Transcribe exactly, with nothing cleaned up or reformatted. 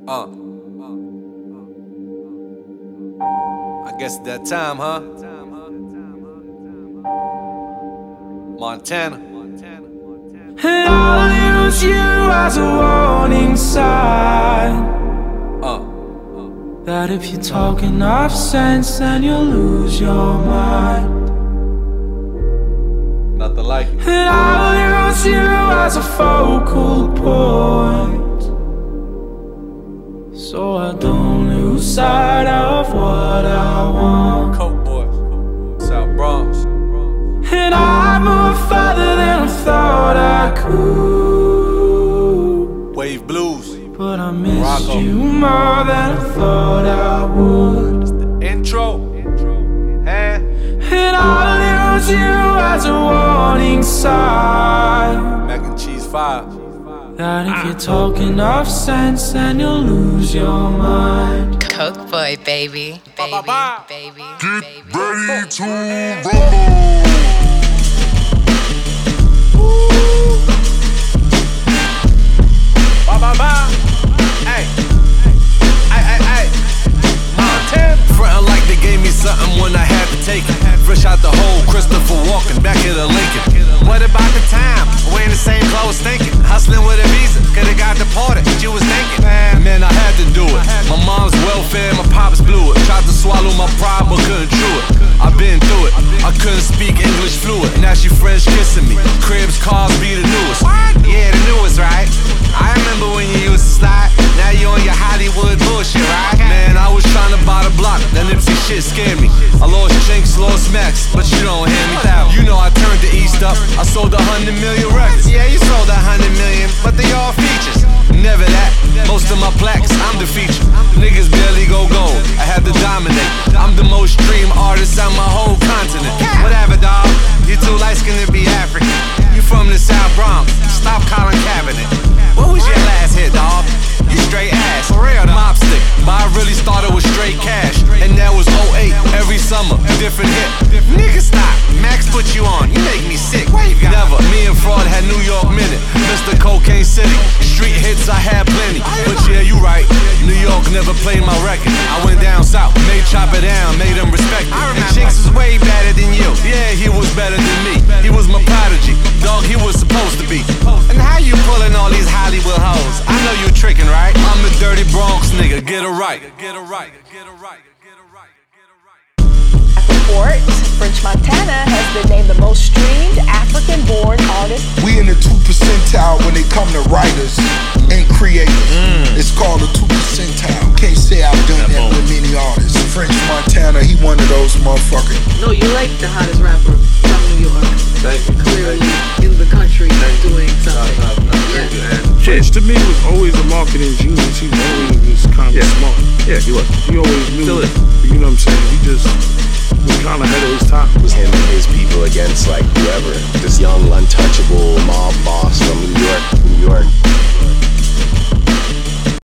Uh. I guess that time, huh? Montana. And I'll use you as a warning sign. Uh. That if you talk enough sense, then you'll lose your mind. Nothing like it. And I'll use you as a focal point, so I don't lose sight of what I want. Coke boys, South Bronx. And I move further than I thought I could. Wave blues. But I missed Rocco. you more than I thought I would. It's the intro. Hey. And I'll use you as a warning sign. Mac and cheese fire. That if you talk enough sense, then you'll lose your mind. Coke boy, baby, baby, Ba-ba-ba. baby, Get baby. ready to rumble. Ba ba ba. Hey. Hey, hey, hey. Montana. Frontin' like they gave me something when I had to take it. Fresh out the hole, Christopher Walken, back at the Lincoln. What about the time? Wearing the same clothes, thinking. Hustling with a visa, could've got deported. You was thinking, man, I had to do it. My mom's welfare, my pops blew it. Tried to swallow my pride, but couldn't chew it. I've been through it. I couldn't speak English fluent. Now she French kissing me. Cribs, cars be the newest. Yeah, the newest, right? I remember when you used to slide. Now you on your Hollywood bullshit, right? Man, I was trying to buy the block. That Nipsey shit scared me. I lost Chinks, lost Max, but you don't hear me. You know I turned the East up. I sold a hundred million records. Yeah, you sold a hundred million, but they all features. Never that. Most of my plaques, I'm the feature. Niggas barely go gold. I had to dominate. I'm the most streamed artist on my whole continent. Whatever, dawg. You too light skinned to be African. You from the South Bronx. Stop calling cabinet. What was your last hit, dawg? You straight ass. For real, mop stick. But I really started with straight cash. And that was oh eight. Every summer, different hit. Nigga, stop. Max put you on. You make me sick. Never. Me and Fraud had New York Minute. Mister Cocaine City. Street hits, I had plenty. But yeah, you right. New York never played my record. I went down south. Made Chop It Down. Made them respect it. And Chinks was way better than you. Yeah, he was better than me. He was my prodigy. Dog, he was supposed to be. And how you pulling all these Hollywood hoes? I know you tricking, right? I'm the dirty Bronx nigga. Get it right. Get it right. Get it right. Get it right. Get it right. Report, French Montana has been named the most streamed African-born artist. We in the two percentile when they come to writers and creators. Mm. It's called the two percentile. Can't say I've done that with many artists. French Montana, he one of those motherfuckers. No, you're like the hottest rapper from New York. Thank you. Clearly in the country doing something. No, no, no, thank you, man. French to me was always a marketing genius. He always was kind of Yeah. smart. Yeah, he was. He always knew. Still is. You know what I'm saying? He just was kind of ahead of his time.